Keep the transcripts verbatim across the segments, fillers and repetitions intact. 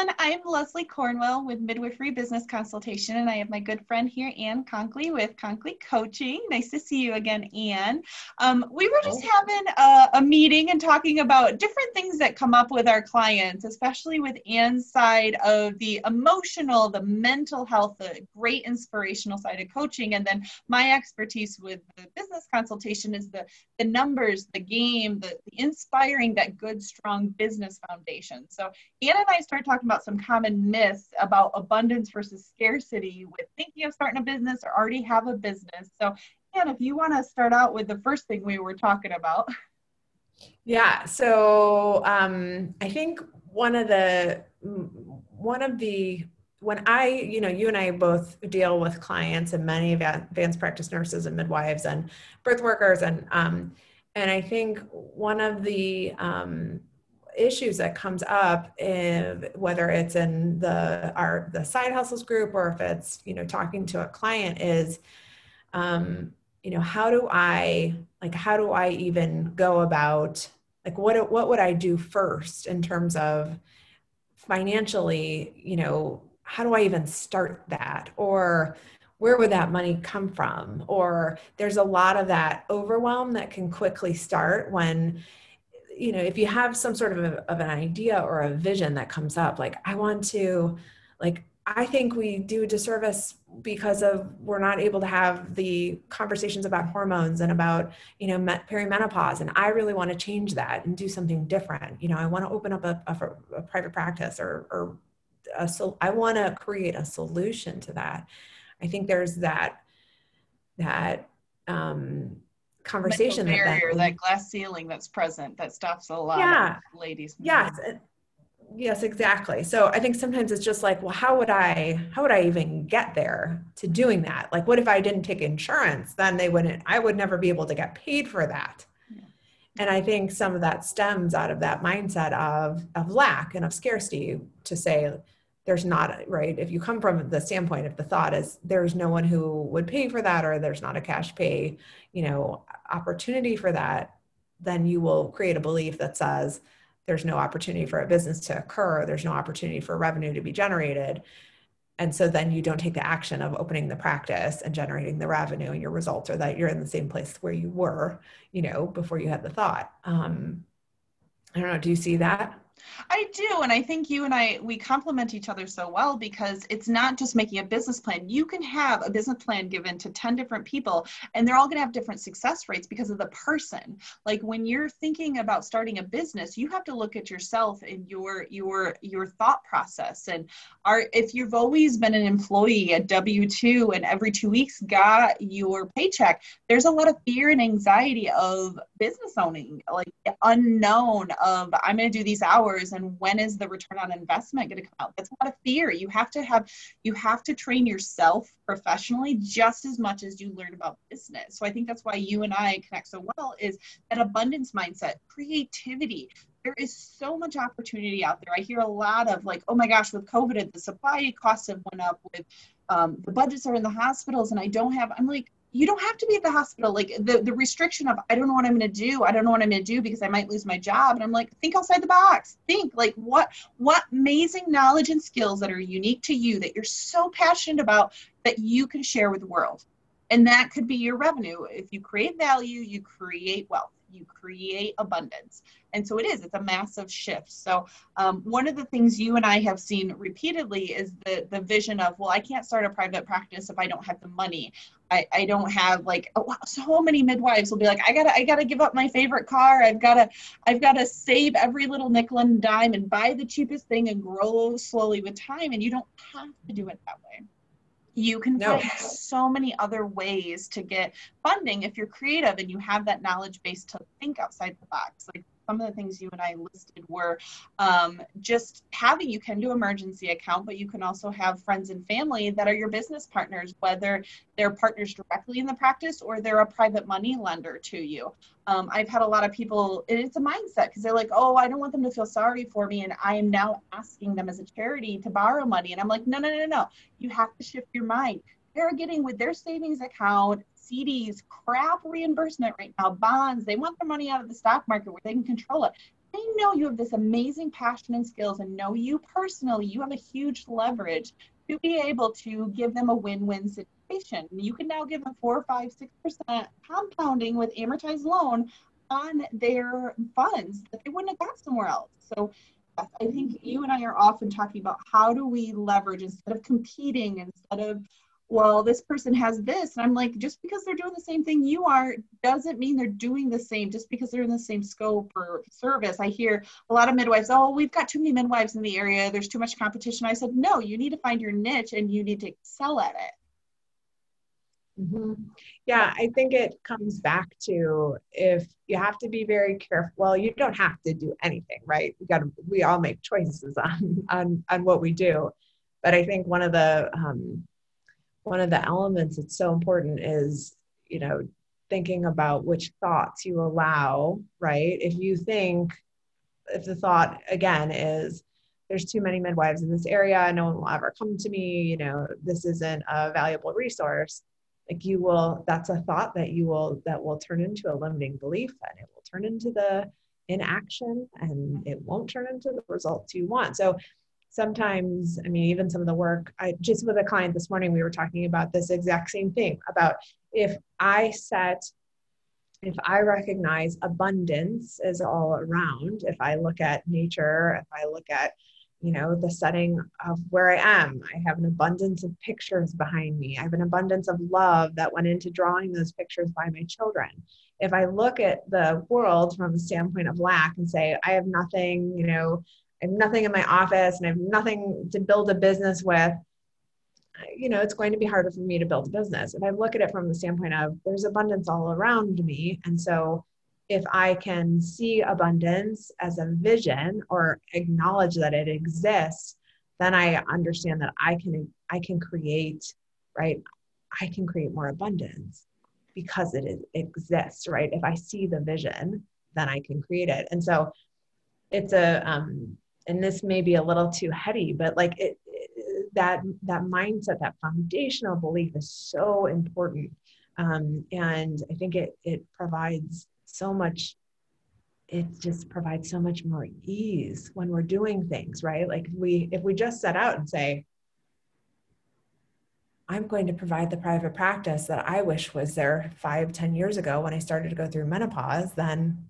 everyone. I'm Leslie Cornwell with Midwifery Business Consultation, and I have my good friend here, Ann Conkley with Conkley Coaching. Nice to see you again, Ann. Um, we were just having a, a meeting and talking about different things that come up with our clients, especially with Ann's side of the emotional, the mental health, the great inspirational side of coaching, and then my expertise with the business consultation is the, the numbers, the game, the, the inspiring that good, strong business foundation. So Ann and I started talking about some common myths about abundance versus scarcity with thinking of starting a business or already have a business. So Ann, if you want to start out with the first thing we were talking about. Yeah. So um, I think one of the, one of the, when I, you know, you and I both deal with clients and many advanced practice nurses and midwives and birth workers. And, um, and I think one of the, um, issues that comes up, if, whether it's in the our the side hustles group or if it's, you know, talking to a client, is um you know, how do I like how do I even go about, like, what what would I do first in terms of financially, you know, how do I even start that, or where would that money come from? Or there's a lot of that overwhelm that can quickly start when, you know, if you have some sort of, a, of an idea or a vision that comes up, like, I want to, like, I think we do a disservice because of, we're not able to have the conversations about hormones and about, you know, perimenopause. And I really want to change that and do something different. You know, I want to open up a, a, a private practice, or, or a, so I want to create a solution to that. I think there's that, that, um, conversation mental barrier, that, then, that glass ceiling that's present that stops a lot yeah, of ladies. yes. Yes, exactly. So I think sometimes it's just like, well, how would I, how would I even get there to doing that? Like, what if I didn't take insurance? Then they wouldn't, I would never be able to get paid for that. Yeah. And I think some of that stems out of that mindset of, of lack and of scarcity, to say there's not, right? If you come from the standpoint, if the thought is there's no one who would pay for that, or there's not a cash pay, you know, opportunity for that, then you will create a belief that says there's no opportunity for a business to occur. There's no opportunity for revenue to be generated. And so then you don't take the action of opening the practice and generating the revenue, and your results are that you're in the same place where you were, you know, before you had the thought. Um, I don't know. Do you see that? I do. And I think you and I, we complement each other so well, because it's not just making a business plan. You can have a business plan given to ten different people, and they're all going to have different success rates because of the person. Like, when you're thinking about starting a business, you have to look at yourself and your, your, your thought process. And are, if you've always been an employee at W two and every two weeks got your paycheck, there's a lot of fear and anxiety of business owning, like unknown of, I'm going to do these hours, and when is the return on investment going to come out? That's a lot of fear. You have to have, you have to train yourself professionally just as much as you learn about business. So I think that's why you and I connect so well, is that abundance mindset, creativity. There is so much opportunity out there. I hear a lot of like, oh my gosh, with COVID, the supply costs have went up, with um, the budgets are in the hospitals, and I don't have, I'm like, you don't have to be at the hospital. Like, the, the restriction of, I don't know what I'm going to do. I don't know what I'm going to do because I might lose my job. And I'm like, think outside the box. Think like, what, what amazing knowledge and skills that are unique to you, that you're so passionate about, that you can share with the world. And that could be your revenue. If you create value, you create wealth, you create abundance. And so it is, it's a massive shift. So um, one of the things you and I have seen repeatedly is the, the vision of, well, I can't start a private practice if I don't have the money. I, I don't have like, oh, wow, so many midwives will be like, I gotta, I gotta give up my favorite car. I've gotta, I've gotta save every little nickel and dime and buy the cheapest thing and grow slowly with time. And you don't have to do it that way. You can no. find so many other ways to get funding if you're creative and you have that knowledge base to think outside the box. Like, some of the things you and I listed were um, just having, you can do emergency account, but you can also have friends and family that are your business partners, whether they're partners directly in the practice or they're a private money lender to you. Um, I've had a lot of people, and it's a mindset, because they're like, oh, I don't want them to feel sorry for me, and I am now asking them as a charity to borrow money. And I'm like, no, no, no, no. You have to shift your mind. They're getting with their savings account, C Ds, crap reimbursement right now, bonds. They want their money out of the stock market where they can control it. they know you have this amazing passion and skills and know you personally, you have a huge leverage to be able to give them a win-win situation. You can now give them four, five, six percent compounding with amortized loan on their funds that they wouldn't have got somewhere else. So yes, I think you and I are often talking about how do we leverage instead of competing, instead of, well, this person has this. And I'm like, just because they're doing the same thing you are doesn't mean they're doing the same just because they're in the same scope or service. I hear a lot of midwives, oh, we've got too many midwives in the area. There's too much competition. I said, no, you need to find your niche and you need to excel at it. Mm-hmm. Yeah, I think it comes back to, if you have to be very careful, well, you don't have to do anything, right? We got to, we all make choices on, on, on what we do. But I think one of the, um, one of the elements that's so important is, you know, thinking about which thoughts you allow, right? If you think, if the thought again is, there's too many midwives in this area, no one will ever come to me, you know, this isn't a valuable resource, like you will, that's a thought that you will, that will turn into a limiting belief, and it will turn into the inaction, and it won't turn into the results you want. So sometimes, I mean, even some of the work, I just with a client this morning, we were talking about this exact same thing, about if I set, if I recognize abundance is all around, if I look at nature, if I look at, you know, the setting of where I am, I have an abundance of pictures behind me. I have an abundance of love that went into drawing those pictures by my children. If I look at the world from the standpoint of lack and say, I have nothing, you know, I have nothing in my office and I have nothing to build a business with, you know, it's going to be harder for me to build a business. If I look at it from the standpoint of there's abundance all around me. And so if I can see abundance as a vision or acknowledge that it exists, then I understand that I can, I can create, right? I can create more abundance because it, is, it exists, right? If I see the vision, then I can create it. And so it's a, um, and this may be a little too heady, but like it, it that, that mindset, that foundational belief is so important. Um, and I think it, it provides so much, it just provides so much more ease when we're doing things, right? Like if we, if we just set out and say, I'm going to provide the private practice that I wish was there five, ten years ago when I started to go through menopause, then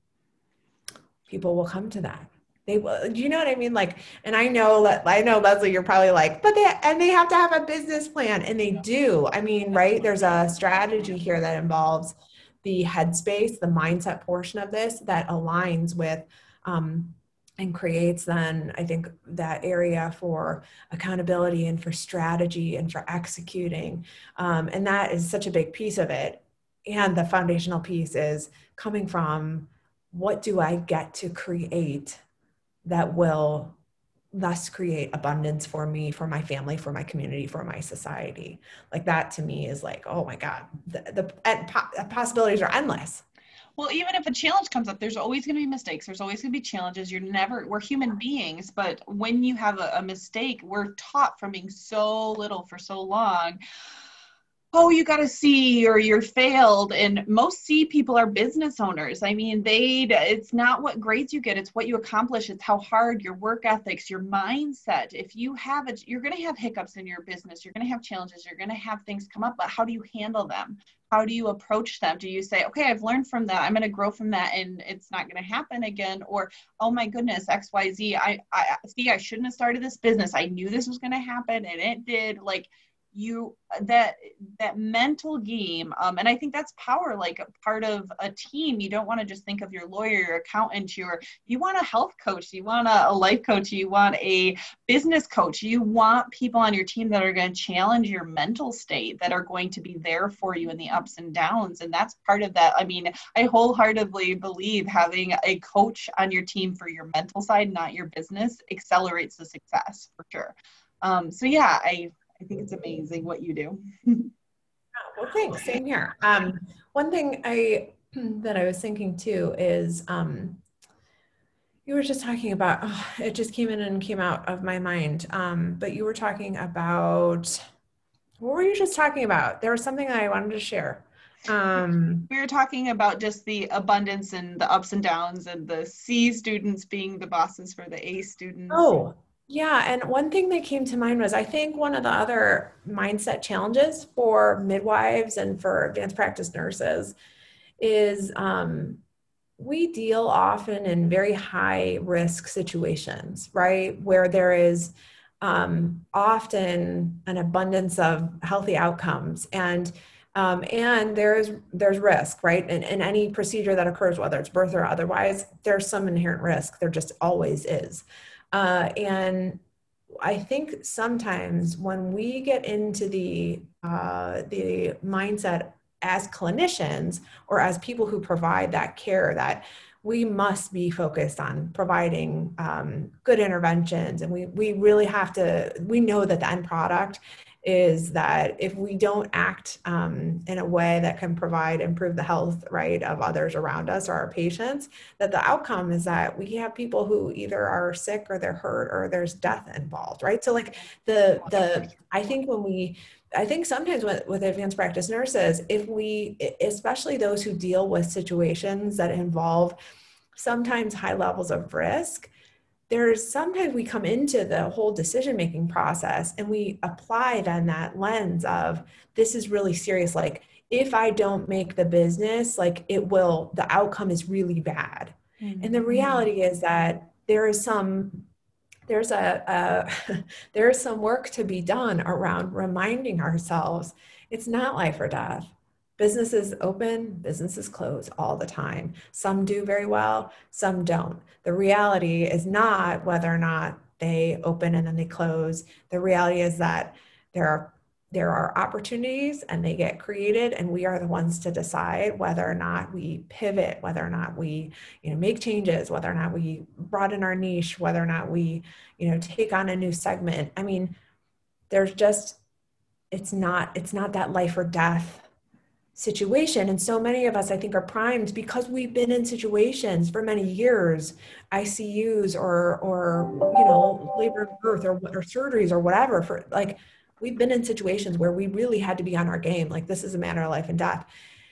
people will come to that. They will, do you know what I mean? Like, and I know that, I know, Leslie, you're probably like, but they, and they have to have a business plan, and they do. I mean, right. There's a strategy here that involves the headspace, the mindset portion of this that aligns with, um, and creates then, I think, that area for accountability and for strategy and for executing. Um, and that is such a big piece of it. And the foundational piece is coming from, what do I get to create that will thus create abundance for me, for my family, for my community, for my society? Like that to me is like, oh my God, the, the, the possibilities are endless. Well, even if a challenge comes up, there's always going to be mistakes. There's always going to be challenges. You're never, we're human beings, but when you have a, a mistake, we're taught from being so little for so long, oh, you got to see, or you're failed. And most C people are business owners. I mean, they, it's not what grades you get, it's what you accomplish. It's how hard, your work ethics, your mindset. If you have it, you're going to have hiccups in your business. You're going to have challenges. You're going to have things come up, but how do you handle them? How do you approach them? Do you say, okay, I've learned from that, I'm going to grow from that, and it's not going to happen again? Or, oh my goodness, X Y Z, I, I see, I shouldn't have started this business. I knew this was going to happen and it did. Like, you, that that mental game, um and I think that's power, like a part of a team. You don't want to just think of your lawyer, your accountant, your, you want a health coach, you want a, a life coach, you want a business coach, you want people on your team that are going to challenge your mental state, that are going to be there for you in the ups and downs. And that's part of that. I mean, I wholeheartedly believe having a coach on your team for your mental side, not your business, accelerates the success for sure. Um so yeah, I I think it's amazing what you do. Well, thanks. Same here. Um, one thing I that I was thinking too is um, you were just talking about, oh, it just came in and came out of my mind. Um, but you were talking about, what were you just talking about? There was something that I wanted to share. Um, we were talking about just the abundance and the ups and downs and the C students being the bosses for the A students. oh, yeah. And one thing that came to mind was I think one of the other mindset challenges for midwives and for advanced practice nurses is um, we deal often in very high risk situations, right? Where there is um, often an abundance of healthy outcomes. And um, and there's there's risk, right? In, in any procedure that occurs, whether it's birth or otherwise, there's some inherent risk. There just always is. Uh, and I think sometimes when we get into the uh, the mindset as clinicians or as people who provide that care, that we must be focused on providing um, good interventions, and we we really have to. We know that the end product is that if we don't act um, in a way that can provide improve the health, right, of others around us or our patients, that the outcome is that we have people who either are sick or they're hurt or there's death involved, right? So like the the I think when we I think sometimes with, with advanced practice nurses, if we, especially those who deal with situations that involve sometimes high levels of risk, there's sometimes we come into the whole decision-making process and we apply then that lens of this is really serious. Like if I don't make the business, like it will, the outcome is really bad. Mm-hmm. And the reality is that there is some there's a, a there's some work to be done around reminding ourselves it's not life or death. Businesses open, businesses close all the time. Some do very well, some don't. The reality is not whether or not they open and then they close. The reality is that there are there are opportunities and they get created, and we are the ones to decide whether or not we pivot, whether or not we, you know, make changes, whether or not we broaden our niche, whether or not we, you know, take on a new segment. I mean, there's just, it's not, it's not that life or death situation. And so many of us, I think, are primed because we've been in situations for many years, I C Us or, or, you know, labor and birth or, or surgeries or whatever, for like, we've been in situations where we really had to be on our game. Like this is a matter of life and death.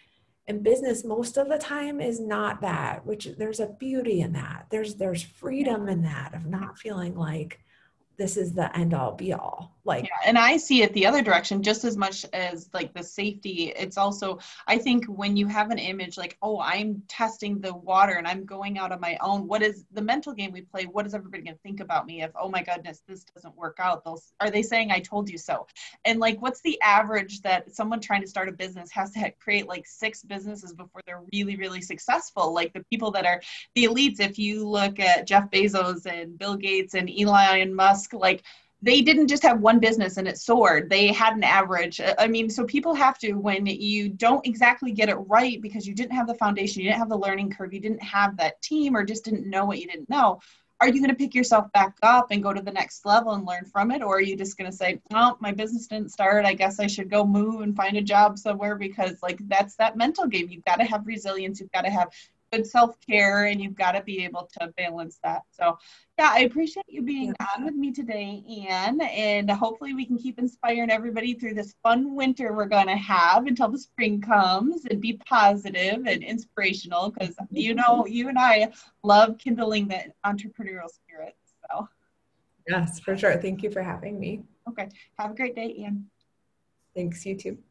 And business most of the time is not that, which there's a beauty in that. There's, there's freedom in that of not feeling like this is the end all be all. Like, yeah, and I see it the other direction just as much as like the safety. It's also, I think when you have an image like, oh, I'm testing the water and I'm going out on my own, what is the mental game we play? What is everybody going to think about me if, oh my goodness, this doesn't work out? They'll, are they saying I told you so? And like, what's the average that someone trying to start a business has to create like six businesses before they're really, really successful? Like the people that are the elites, if you look at Jeff Bezos and Bill Gates and Elon Musk, like they didn't just have one business and it soared. They had an average. I mean, so people have to, when you don't exactly get it right because you didn't have the foundation, you didn't have the learning curve, you didn't have that team or just didn't know what you didn't know, are you going to pick yourself back up and go to the next level and learn from it? Or are you just going to say, oh, my business didn't start, I guess I should go move and find a job somewhere? Because like that's that mental game. You've got to have resilience. You've got to have good self-care, and you've got to be able to balance that. So yeah, I appreciate you being on with me today, Anne, and hopefully we can keep inspiring everybody through this fun winter we're going to have until the spring comes, and be positive and inspirational, because you know, you and I love kindling the entrepreneurial spirit. So yes, for sure. Thank you for having me. Okay. Have a great day, Anne. Thanks, you too.